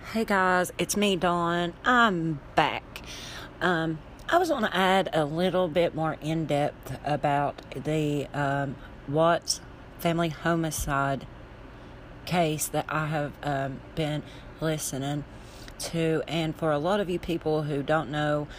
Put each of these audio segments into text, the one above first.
Hey guys, it's me, Dawn. I'm back. I was going to add a little bit more in depth about the Watts family homicide case that I have been listening to. And for a lot of you people who don't know,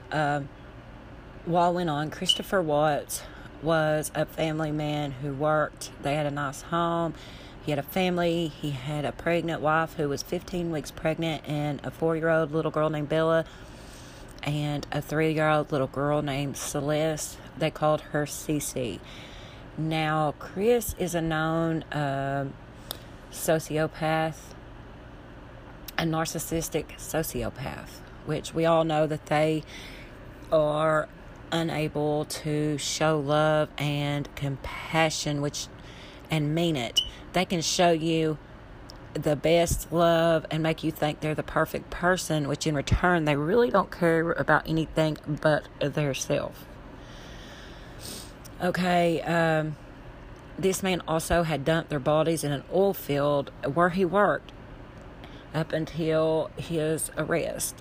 what went on, Christopher Watts was a family man who worked. They had a nice home. He had a family. He had a pregnant wife who was 15 weeks pregnant, and a 4-year-old little girl named Bella, and a 3-year-old little girl named Celeste. They called her Cece. Now, Chris is a known sociopath, a narcissistic sociopath, which we all know that they are unable to show love and compassion, and mean it. They can show you the best love and make you think they're the perfect person, which in return they really don't care about anything but their self. Okay, this man also had dumped their bodies in an oil field where he worked up until his arrest.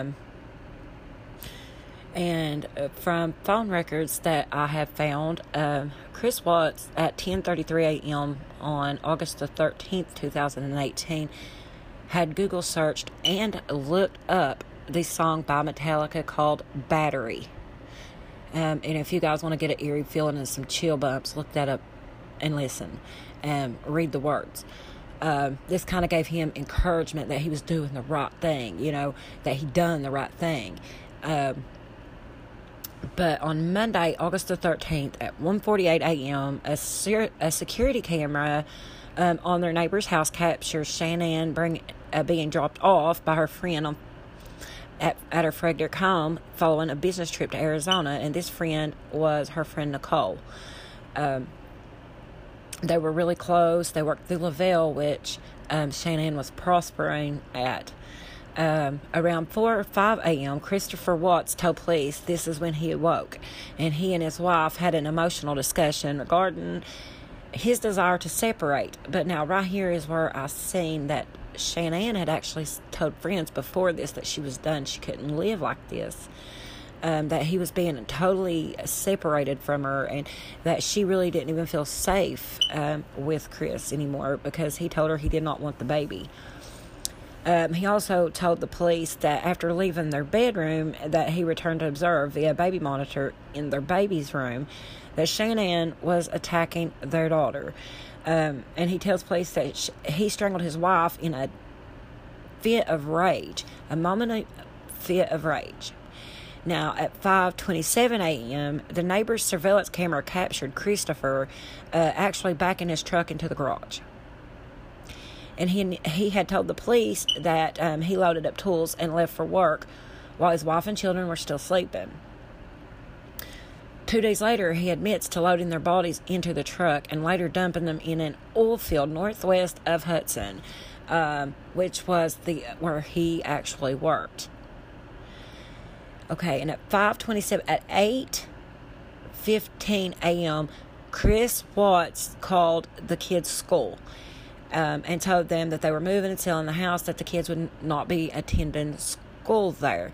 And from phone records that I have found, Chris Watts at 10:33 a.m. on August the 13th, 2018, had Google searched and looked up the song by Metallica called Battery. And if you guys want to get an eerie feeling and some chill bumps, look that up and listen. Read the words. This kind of gave him encouragement that he was doing the right thing, that he done the right thing. But on Monday, August the 13th, at 1:48 a.m., a security camera on their neighbor's house captures Shanann being dropped off by her friend at her Frederick home following a business trip to Arizona, and this friend was her friend Nicole. They were really close. They worked through Lavelle, which Shanann was prospering at. Around 4 or 5 a.m., Christopher Watts told police this is when he awoke, and he and his wife had an emotional discussion regarding his desire to separate. But now right here is where I seen that Shanann had actually told friends before this that she was done. She couldn't live like this. That he was being totally separated from her, and that she really didn't even feel safe with Chris anymore because he told her he did not want the baby. He also told the police that after leaving their bedroom that he returned to observe via baby monitor in their baby's room that Shanann was attacking their daughter. And he tells police that he strangled his wife in a fit of rage, a moment fit of rage. Now, at 5:27 a.m., the neighbor's surveillance camera captured Christopher actually backing his truck into the garage. And he had told the police that he loaded up tools and left for work while his wife and children were still sleeping. 2 days later, he admits to loading their bodies into the truck and later dumping them in an oil field northwest of Hudson, which was where he actually worked. Okay, and at 8:15 a.m., Chris Watts called the kids' school. And told them that they were moving and selling the house, that the kids would not be attending school there.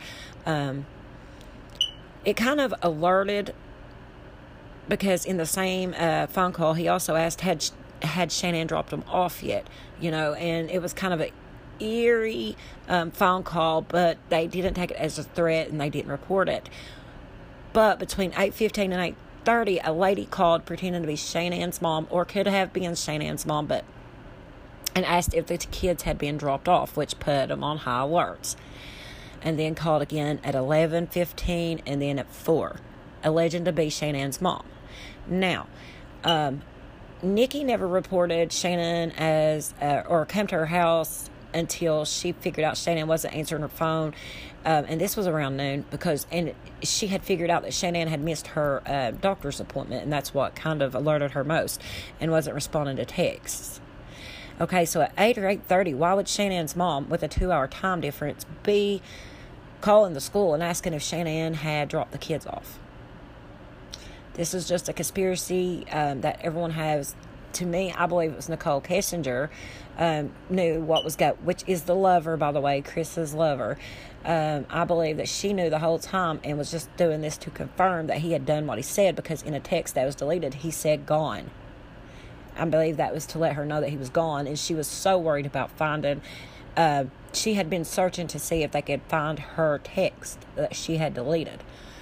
It kind of alerted, because in the same phone call, he also asked, had Shanann dropped them off yet? And it was kind of an eerie phone call, but they didn't take it as a threat, and they didn't report it. But between 8:15 and 8:30, a lady called pretending to be Shanann's mom, or could have been Shanann's mom, and asked if the kids had been dropped off, which put them on high alerts. And then called again at 11:15 and then at 4, alleging to be Shanann's mom. Now, Nikki never reported Shanann or come to her house until she figured out Shanann wasn't answering her phone. And this was around noon and she had figured out that Shanann had missed her doctor's appointment, and that's what kind of alerted her most, and wasn't responding to texts. Okay, so at 8 or 8:30, why would Shanann's mom, with a 2-hour time difference, be calling the school and asking if Shanann had dropped the kids off? This is just a conspiracy that everyone has to me, I believe it was Nicole Kessinger, knew what was going, which is the lover, by the way, Chris's lover. I believe that she knew the whole time and was just doing this to confirm that he had done what he said, because in a text that was deleted, he said gone. I believe that was to let her know that he was gone, and she was so worried about finding. She had been searching to see if they could find her text that she had deleted.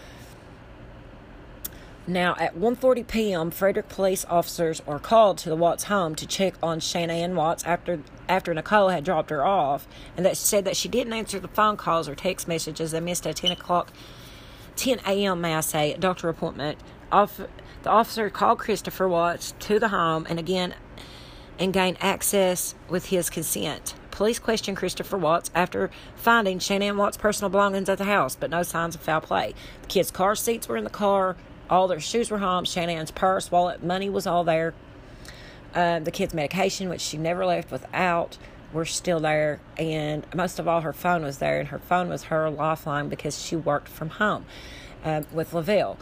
Now, at 1:40 p.m., Frederick police officers were called to the Watts home to check on Shanann Watts after Nicole had dropped her off, and that said that she didn't answer the phone calls or text messages. They missed a 10 a.m., may I say, doctor appointment. The officer called Christopher Watts to the home and gained access with his consent. Police questioned Christopher Watts after finding Shanann Watts' personal belongings at the house, but no signs of foul play. The kids' car seats were in the car. All their shoes were home. Shanann's purse, wallet, money was all there. The kids' medication, which she never left without, were still there. And most of all, her phone was there. And her phone was her lifeline because she worked from home with Lavelle.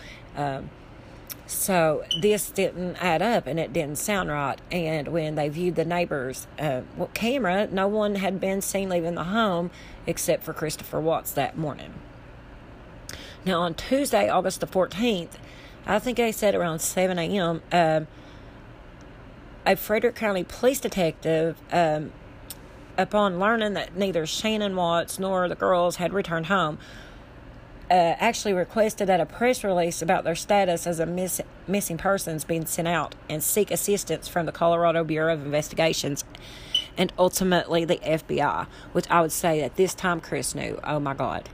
So this didn't add up, and it didn't sound right. And when they viewed the neighbors' camera, no one had been seen leaving the home except for Christopher Watts that morning. Now, on Tuesday, August the 14th, I think they said around 7 a.m., a Frederick County police detective, upon learning that neither Shanann Watts nor the girls had returned home, actually requested that a press release about their status as a missing persons being sent out and seek assistance from the Colorado Bureau of Investigations and ultimately the FBI, which I would say at this time Chris knew. Oh my God,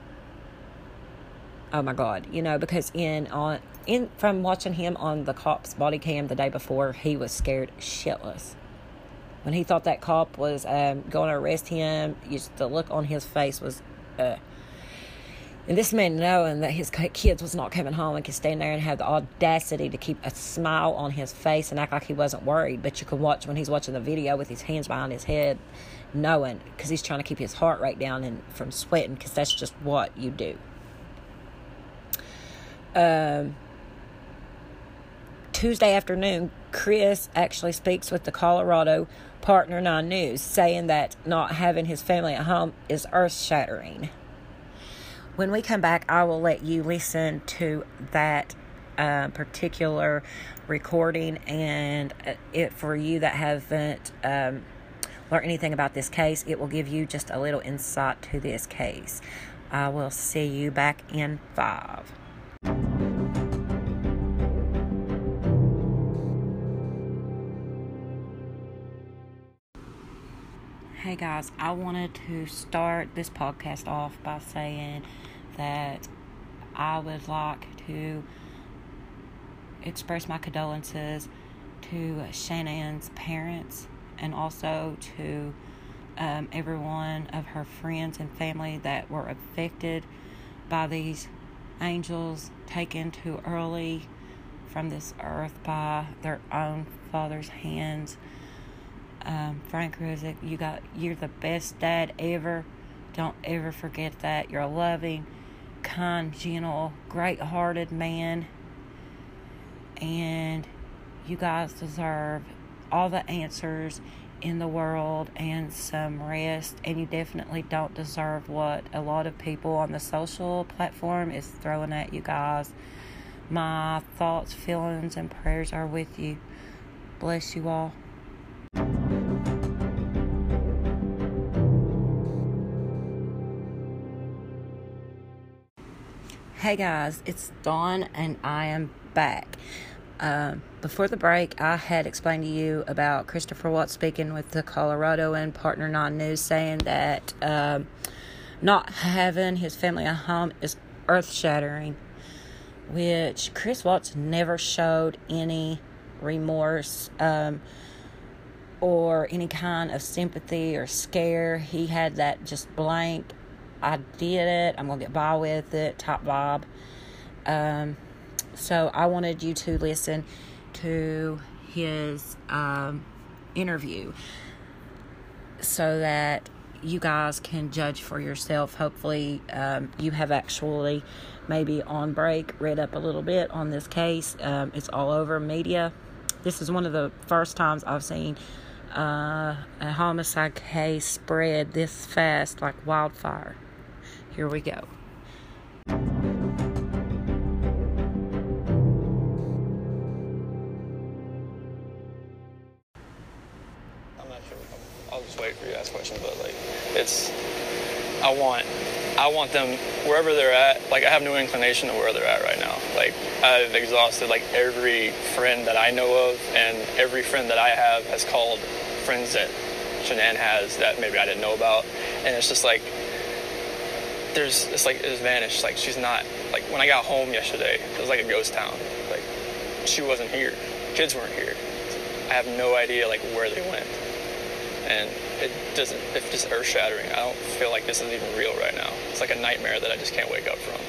because from watching him on the cop's body cam the day before, he was scared shitless. When he thought that cop was going to arrest him, the look on his face was, and this man, knowing that his kids was not coming home, and could stand there and have the audacity to keep a smile on his face and act like he wasn't worried. But you can watch when he's watching the video with his hands behind his head, knowing, because he's trying to keep his heart rate down and from sweating, because that's just what you do. Tuesday afternoon, Chris actually speaks with the Colorado Partner 9 News, saying that not having his family at home is earth-shattering. When we come back, I will let you listen to that particular recording, and it for you that haven't learned anything about this case, it will give you just a little insight to this case. I will see you back in 5. Hey guys, I wanted to start this podcast off by saying that I would like to express my condolences to Shanann's parents, and also to every one of her friends and family that were affected by these angels taken too early from this earth by their own father's hands. Frank Ruzick, you're the best dad ever. Don't ever forget that. You're a loving, kind, gentle, great-hearted man, and you guys deserve all the answers in the world and some rest, and you definitely don't deserve what a lot of people on the social platform is throwing at you guys. My thoughts, feelings, and prayers are with you. Bless you all. Hey guys, it's Dawn and I am back. Before the break, I had explained to you about Christopher Watts speaking with the Colorado and Partner 9 News, saying that not having his family at home is earth-shattering, which Chris Watts never showed any remorse or any kind of sympathy or scare. He had that just blank, I did it, I'm going to get by with it, top vibe. So I wanted you to listen to his interview so that you guys can judge for yourself. Hopefully you have actually maybe on break read up a little bit on this case. It's all over media. This is one of the first times I've seen a homicide case spread this fast like wildfire. Here we go. I'm not sure. I'll just wait for you to ask questions, but like, I want them wherever they're at. Like, I have no inclination to where they're at right now. Like, I've exhausted like every friend that I know of, and every friend that I have has called friends that Shanann has that maybe I didn't know about, and it's just like it's vanished. Like, she's not, like, when I got home yesterday, it was like a ghost town. Like, she wasn't here. Kids weren't here. I have no idea like where they went. And it's just earth-shattering. I don't feel like this is even real right now. It's like a nightmare that I just can't wake up from.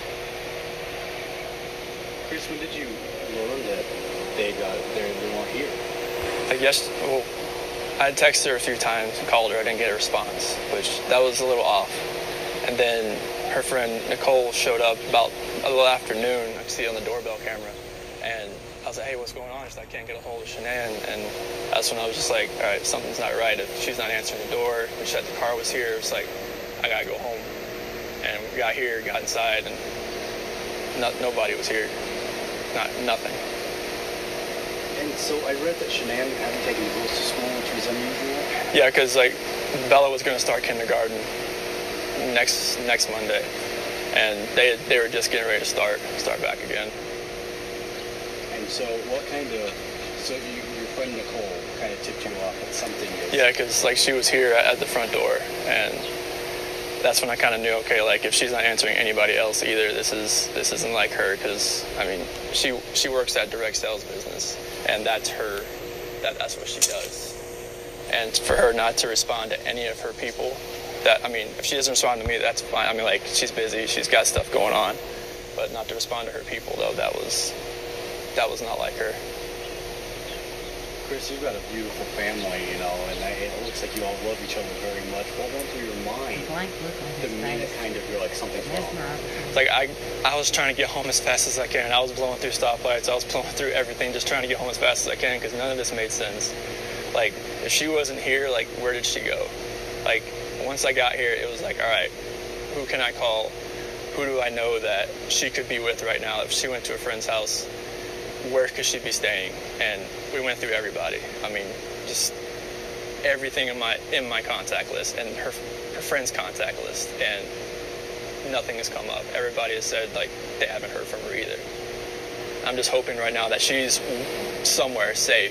Chris, when did you learn that they weren't here? Well, I had texted her a few times and called her. I didn't get a response, which that was a little off. And then her friend Nicole showed up about a little afternoon. I could see it on the doorbell camera. And I was like, hey, what's going on? She's like, I can't get a hold of Shanann. And that's when I was just like, all right, something's not right. If she's not answering the door, we said the car was here. It's like, I gotta go home. And we got here, got inside, and nobody was here. Nothing. And so I read that Shanann hadn't taken the girls to school, which was unusual. Yeah, because like Bella was gonna start kindergarten next Monday, and they were just getting ready to start back again. So your friend Nicole kind of tipped you off that something is... Yeah, because like she was here at the front door, and that's when I kind of knew, okay, like if she's not answering anybody else either, this isn't like her, because I mean she works at direct sales business, and that's what she does. And for her not to respond to any of her people, if she doesn't respond to me, that's fine. I mean, like, she's busy, she's got stuff going on, but not to respond to her people, though, that was not like her. Chris, you've got a beautiful family, and it looks like you all love each other very much. What went through your mind the minute kind of you're like, something's wrong? It's like I was trying to get home as fast as I can. I was blowing through stoplights. I was blowing through everything, just trying to get home as fast as I can, because none of this made sense. Like, if she wasn't here, like, where did she go? Like, once I got here, it was like, all right, who can I call? Who do I know that she could be with right now? If she went to a friend's house, where could she be staying? And we went through everybody. I mean, just everything in my contact list and her friend's contact list, and nothing has come up. Everybody has said like they haven't heard from her either. I'm just hoping right now that she's somewhere safe,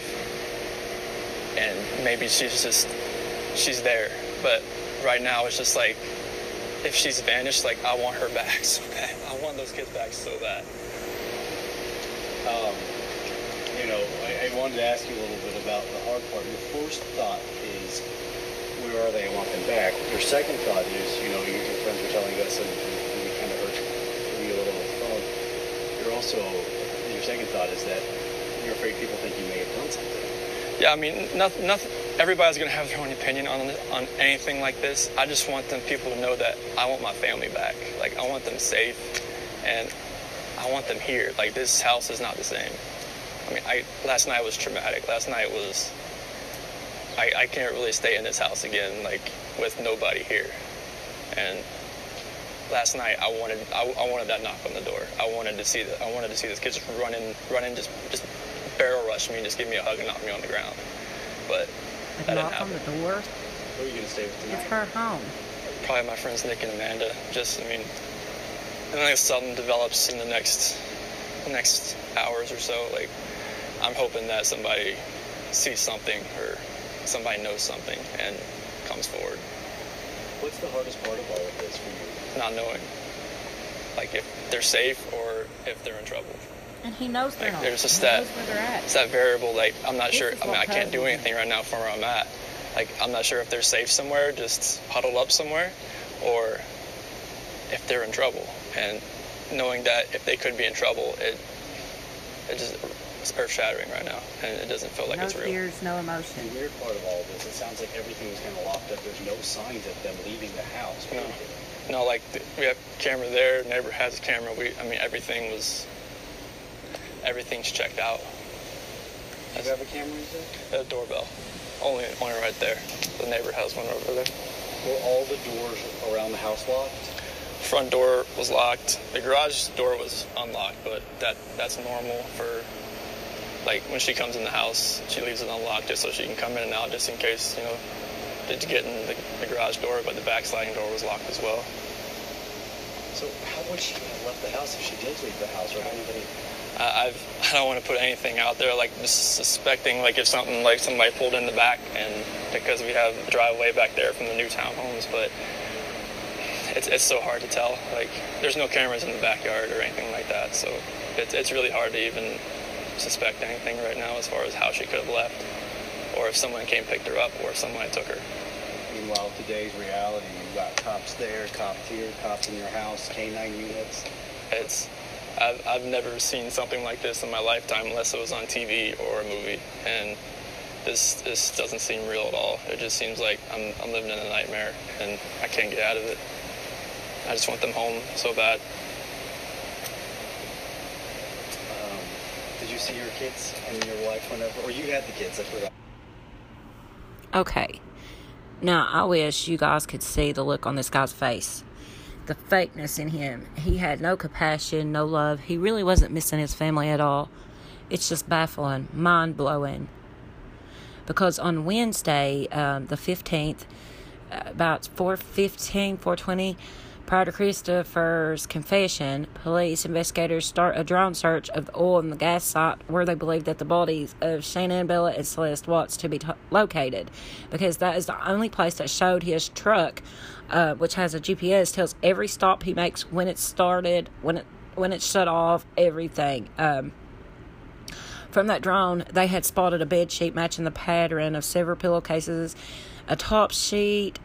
and maybe she's there. But right now it's just like, if she's vanished, like, I want her back so bad. I want those kids back so bad. I wanted to ask you a little bit about the hard part. Your first thought is, where are they? I want them back. Your second thought is, your friends were telling us, and we kind of heard you a little on the phone. Your second thought is that you're afraid people think you may have done something. Yeah, I mean, nothing. Everybody's gonna have their own opinion on anything like this. I just want people to know that I want my family back. Like, I want them safe, and I want them here. Like, this house is not the same. I mean, last night was traumatic. Last night was, I can't really stay in this house again, like, with nobody here. And last night I wanted that knock on the door. I wanted to see this kid just run in, just barrel rush me and just give me a hug and knock me on the ground. But that didn't happen. Knock on the door? Who are you gonna stay with tonight? It's her home. Probably my friends Nick and Amanda. Unless something develops in the next hours or so, like, I'm hoping that somebody sees something or somebody knows something and comes forward. What's the hardest part of all of this for you? Not knowing, like, if they're safe or if they're in trouble. And he knows they're not. There's just he knows where they're at. It's that variable. Like, I'm not sure. I can't do puzzles anything right now from where I'm at. Like, I'm not sure if they're safe somewhere, just huddled up somewhere, or if they're in trouble. And knowing that if they could be in trouble, it's earth-shattering right now, and it doesn't feel like it's real. No fears, no emotion. The weird part of all this, it sounds like everything is kind of locked up. There's no signs of them leaving the house. No, like, we have camera there. Neighbor has a camera. Everything's checked out. Do you have a camera, you said? A doorbell. Only right there. The neighbor has one over there. Were all the doors around the house locked? Front door was locked. The garage door was unlocked, but that's normal for, like, when she comes in the house, she leaves it unlocked just so she can come in and out just in case, to get in the garage door, but the back sliding door was locked as well. So how would she have left the house if she did leave the house, or anybody? I don't want to put anything out there, like just suspecting, like if something like somebody pulled in the back, and because we have a driveway back there from the new townhomes, but it's so hard to tell. Like there's no cameras in the backyard or anything like that, so it's really hard to even suspect anything right now as far as how she could have left, or if someone came and picked her up, or if somebody took her. Meanwhile, today's reality, you've got cops there, cops here, cops in your house, K-9 units. I've never seen something like this in my lifetime unless it was on TV or a movie, and this doesn't seem real at all. It just seems like I'm living in a nightmare, and I can't get out of it. I just want them home so bad. Did you see your kids and your wife whenever, or you had the kids? I forgot. Okay. Now, I wish you guys could see the look on this guy's face. The fakeness in him. He had no compassion, no love. He really wasn't missing his family at all. It's just baffling, mind-blowing. Because on Wednesday, the 15th, about 4:20, prior to Christopher's confession, police investigators start a drone search of the oil and the gas site where they believe that the bodies of Shanann Bella and Celeste Watts to be located, because that is the only place that showed his truck, which has a GPS, tells every stop he makes, when it started, when it shut off, everything. From that drone, they had spotted a bed sheet matching the pattern of several pillowcases, a top sheet,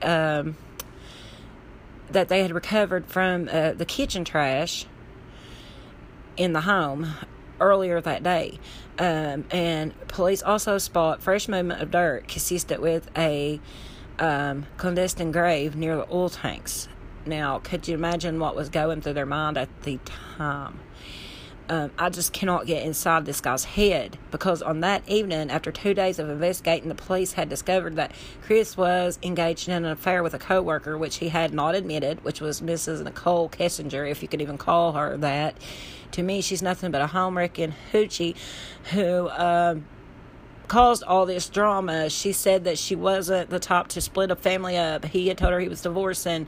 that they had recovered from the kitchen trash in the home earlier that day. And police also spot fresh movement of dirt consistent with a clandestine grave near the oil tanks. Now, could you imagine what was going through their mind at the time? I just cannot get inside this guy's head, because on that evening, after 2 days of investigating, the police had discovered that Chris was engaged in an affair with a co-worker, which he had not admitted, which was Mrs. Nicole Kessinger, if you could even call her that. To me, she's nothing but a home-wrecking hoochie who caused all this drama. She said that she wasn't the type to split a family up. He had told her he was divorcing.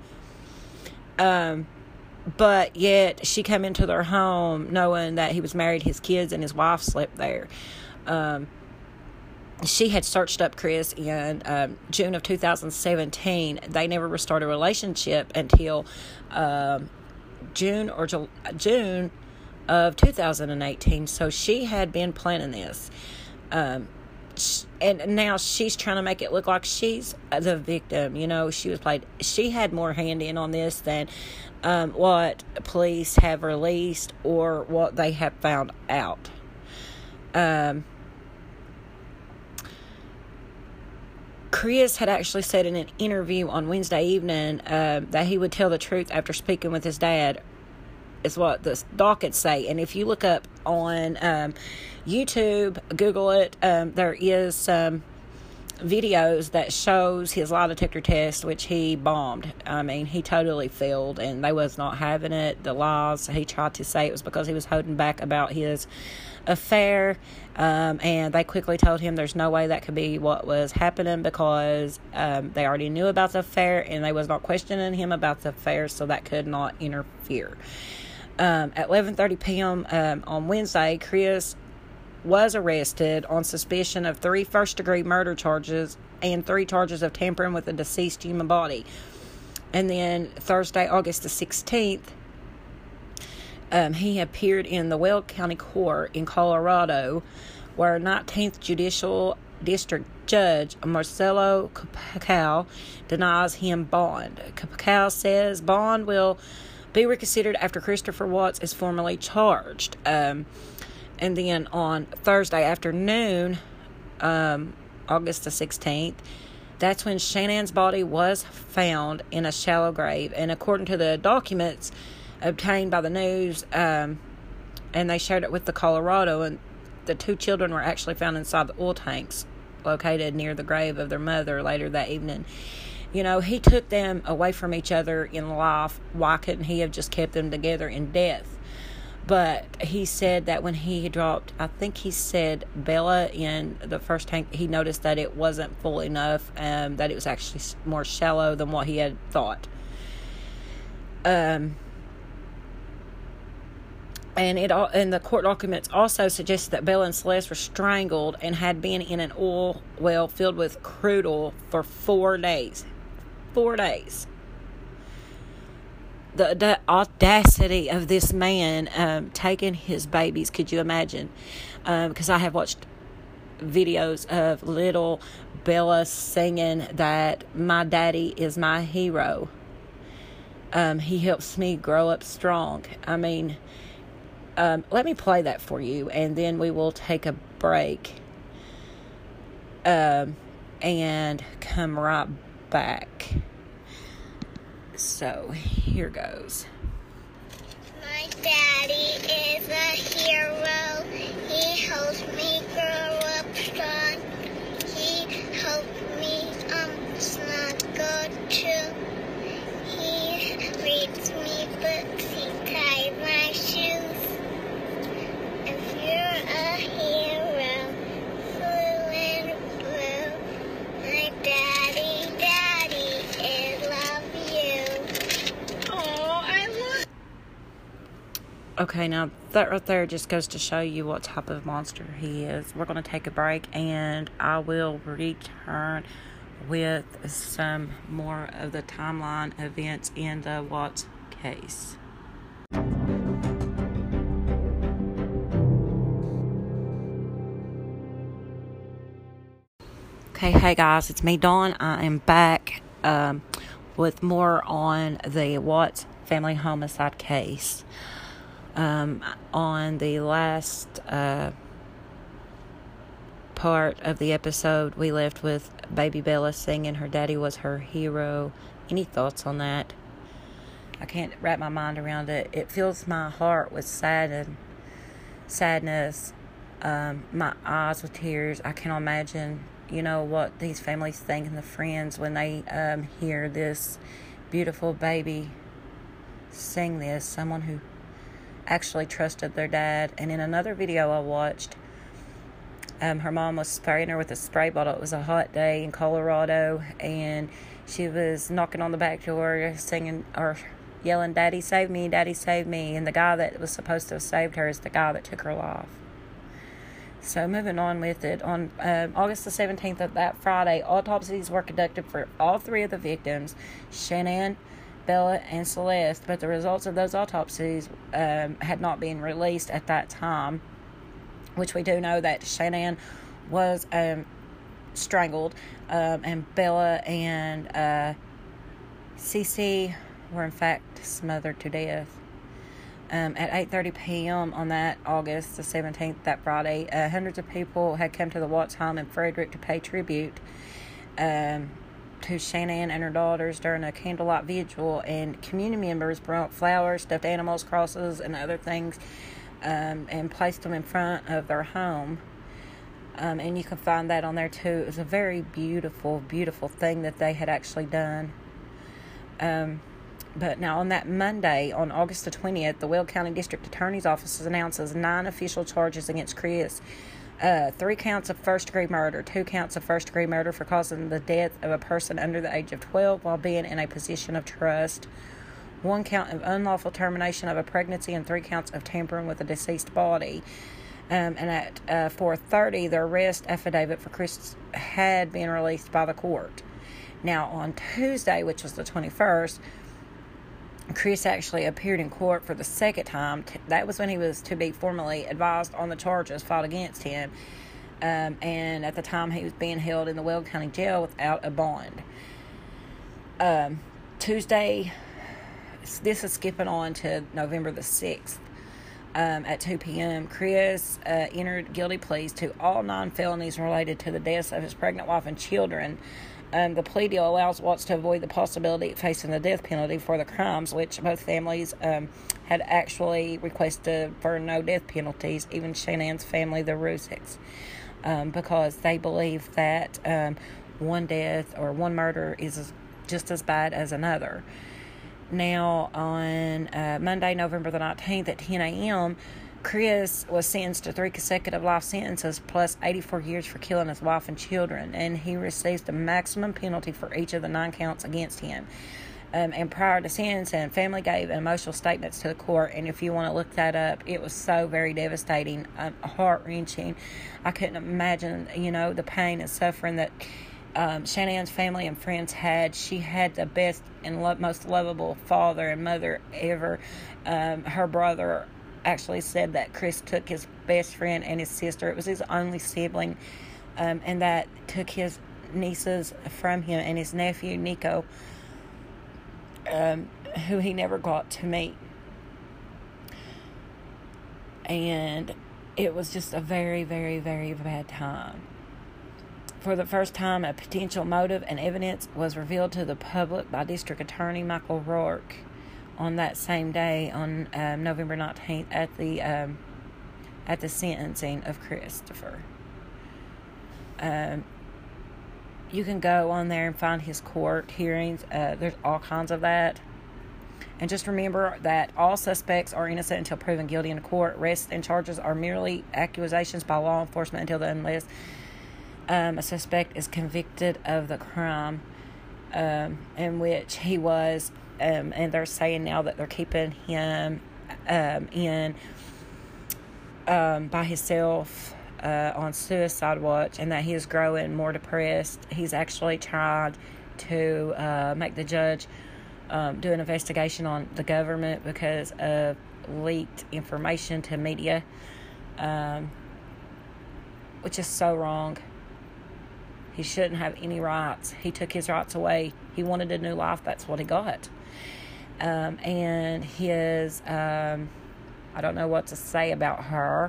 But yet she came into their home knowing that he was married, his kids and his wife slept there. She had searched up Chris in June of 2017. They never restarted a relationship until June of 2018. So she had been planning this. And now she's trying to make it look like she's the victim. She had more hand in on this than what police have released or what they have found out. Chris had actually said in an interview on Wednesday evening that he would tell the truth after speaking with his dad, is what the dockets say. And if you look up on YouTube, Google it, there is some videos that shows his lie detector test, which he bombed. I mean, he totally failed, and they was not having it. The lies he tried to say it was because he was holding back about his affair, and they quickly told him there's no way that could be what was happening, because they already knew about the affair, and they was not questioning him about the affair, so that could not interfere. At 11:30 p.m. On Wednesday, Chris was arrested on suspicion of 3 first-degree murder charges and 3 charges of tampering with a deceased human body. And then Thursday, August the 16th, he appeared in the Weld County Court in Colorado, where 19th Judicial District Judge Marcelo Capocal denies him bond. Capocal says bond will be reconsidered after Christopher Watts is formally charged. And then on Thursday afternoon, August the 16th, that's when Shanann's body was found in a shallow grave. And according to the documents obtained by the news, and they shared it with the Colorado, and the 2 children were actually found inside the oil tanks located near the grave of their mother later that evening. He took them away from each other in life. Why couldn't he have just kept them together in death? But he said that when he dropped, I think he said, Bella in the first tank, he noticed that it wasn't full enough, that it was actually more shallow than what he had thought. And the court documents also suggested that Bella and Celeste were strangled and had been in an oil well filled with crude oil for 4 days. 4 days. The audacity of this man taking his babies. Could you imagine? Because I have watched videos of little Bella singing that my daddy is my hero. He helps me grow up strong. I mean, let me play that for you, and then we will take a break and come right back. So, here goes. My daddy is a hero. He helps me grow up strong. He helped me snuggle too. He reads me books. He ties my shoes. If you're a hero, blue and blue, my daddy is love you. Oh, I love. Okay, now that right there just goes to show you what type of monster he is. We're going to take a break, and I will return with some more of the timeline events in the Watts case. Okay, hey guys, it's me, Dawn. I am back with more on the Watts family homicide case. On the last part of the episode, we left with baby Bella singing her daddy was her hero. Any thoughts on that? I can't wrap my mind around it. It fills my heart with sadness. My eyes with tears. I cannot imagine, what these families think and the friends when they hear this beautiful baby sing this. Someone who actually trusted their dad. And in another video I watched, her mom was spraying her with a spray bottle. It was a hot day in Colorado, and she was knocking on the back door, singing or yelling, "Daddy, save me, Daddy, save me." And the guy that was supposed to have saved her is the guy that took her life. So moving on with it, on August the 17th of that Friday, autopsies were conducted for all 3 of the victims, Shanann, Bella, and Celeste, but the results of those autopsies had not been released at that time, which we do know that Shanann was strangled, and Bella and Cece were in fact smothered to death. At 8:30 p.m. on that August the 17th, that Friday, hundreds of people had come to the Watts home in Frederick to pay tribute to Shanann and her daughters during a candlelight vigil, and community members brought flowers, stuffed animals, crosses, and other things, and placed them in front of their home. And you can find that on there too. It was a very beautiful, beautiful thing that they had actually done. But now on that Monday, on August the 20th, the Weld County District Attorney's Office announces 9 official charges against Chris. 3 counts of first-degree murder, 2 counts of first-degree murder for causing the death of a person under the age of 12 while being in a position of trust, 1 count of unlawful termination of a pregnancy, and 3 counts of tampering with a deceased body. And at 4:30, the arrest affidavit for Chris had been released by the court. Now, on Tuesday, which was the 21st, Chris actually appeared in court for the second time. That was when he was to be formally advised on the charges filed against him. And at the time, he was being held in the Weld County Jail without a bond. Tuesday, this is skipping on to November the 6th. At 2 p.m., Chris entered guilty pleas to all 9 felonies related to the deaths of his pregnant wife and children. The plea deal allows Watts to avoid the possibility of facing the death penalty for the crimes, which both families had actually requested for no death penalties, even Shanann's family, the Rusicks, because they believe that one death or one murder is just as bad as another. Now, on Monday, November the 19th at 10 a.m., Chris was sentenced to 3 consecutive life sentences plus 84 years for killing his wife and children, and he received the maximum penalty for each of the 9 counts against him. And prior to sentencing, family gave emotional statements to the court, and if you want to look that up, it was so very devastating, heart-wrenching. I couldn't imagine, the pain and suffering that Shanann's family and friends had. She had the best and most lovable father and mother ever. Her brother actually said that Chris took his best friend and his sister. It was his only sibling, and that took his nieces from him and his nephew, Nico, who he never got to meet. And it was just a very, very, very bad time. For the first time, a potential motive and evidence was revealed to the public by District Attorney Michael Rourke on that same day, on November 19th, at the sentencing of Christopher. You can go on there and find his court hearings. There's all kinds of that. And just remember that all suspects are innocent until proven guilty in court. Arrests and charges are merely accusations by law enforcement unless a suspect is convicted of the crime in which he was. And they're saying now that they're keeping him in by himself on suicide watch, and that he is growing more depressed. He's actually tried to make the judge do an investigation on the government because of leaked information to media, which is so wrong. He shouldn't have any rights. He took his rights away. He wanted a new life. That's what he got. And his, I don't know what to say about her.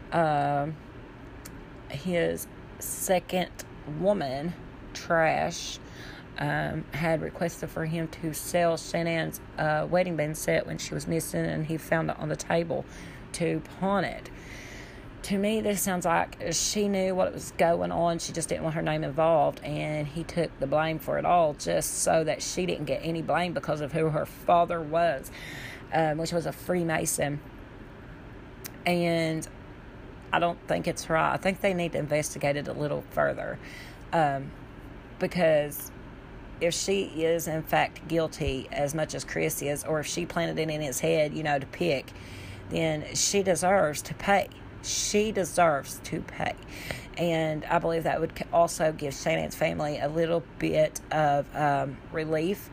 His second woman, Trash, had requested for him to sell Shanann's wedding band set when she was missing, and he found it on the table to pawn it. To me, this sounds like she knew what was going on. She just didn't want her name involved, and he took the blame for it all just so that she didn't get any blame because of who her father was, which was a Freemason. And I don't think it's right. I think they need to investigate it a little further, because if she is in fact guilty as much as Chris is, or if she planted it in his head, to pick, then she deserves to pay. She deserves to pay. And I believe that would also give Shannann's family a little bit of relief.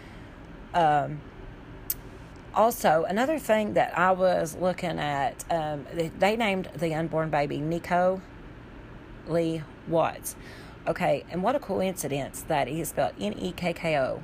Also, another thing that I was looking at, they named the unborn baby Nico Lee Watts. Okay, and what a coincidence that he is spelled Nekko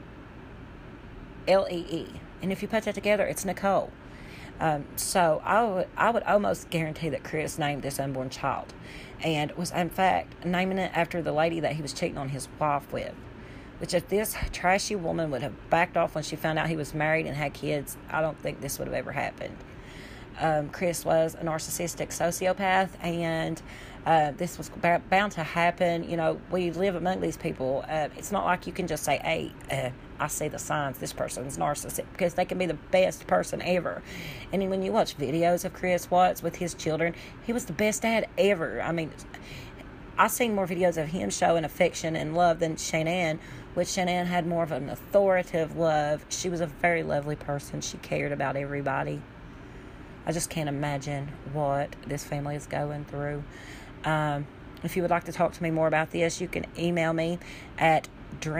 Lee. And if you put that together, it's Nicole. So I would almost guarantee that Chris named this unborn child, and was in fact naming it after the lady that he was cheating on his wife with. Which, if this trashy woman would have backed off when she found out he was married and had kids, I don't think this would have ever happened. Chris was a narcissistic sociopath, and this was bound to happen. We live among these people. It's not like you can just say, hey, I see the signs, this person's narcissistic, because they can be the best person ever. And then when you watch videos of Chris Watts with his children, he was the best dad ever. I mean, I've seen more videos of him showing affection and love than Shanann, which Shanann had more of an authoritative love. She was a very lovely person. She cared about everybody. I just can't imagine what this family is going through. If you would like to talk to me more about this, you can email me at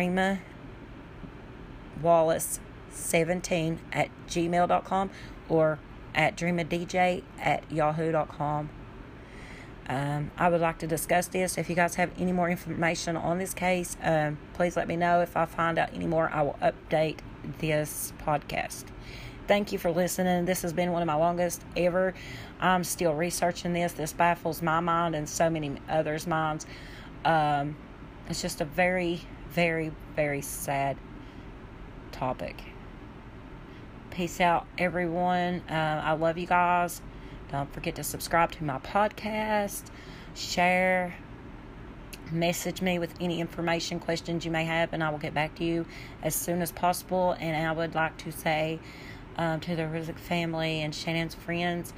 dreamawallace17@gmail.com or at dreamadj@yahoo.com. I would like to discuss this. If you guys have any more information on this case, please let me know. If I find out any more, I will update this podcast. Thank you for listening. This has been one of my longest ever. I'm still researching this. This baffles my mind and so many others' minds. It's just a very, very, very sad topic. Peace out, everyone. I love you guys. Don't forget to subscribe to my podcast, share, message me with any information, questions you may have, and I will get back to you as soon as possible. And I would like to say to the Rizk family and Shannon's friends,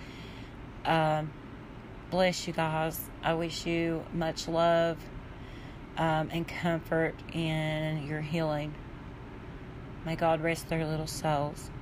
bless you guys. I wish you much love and comfort in your healing. May God rest their little souls.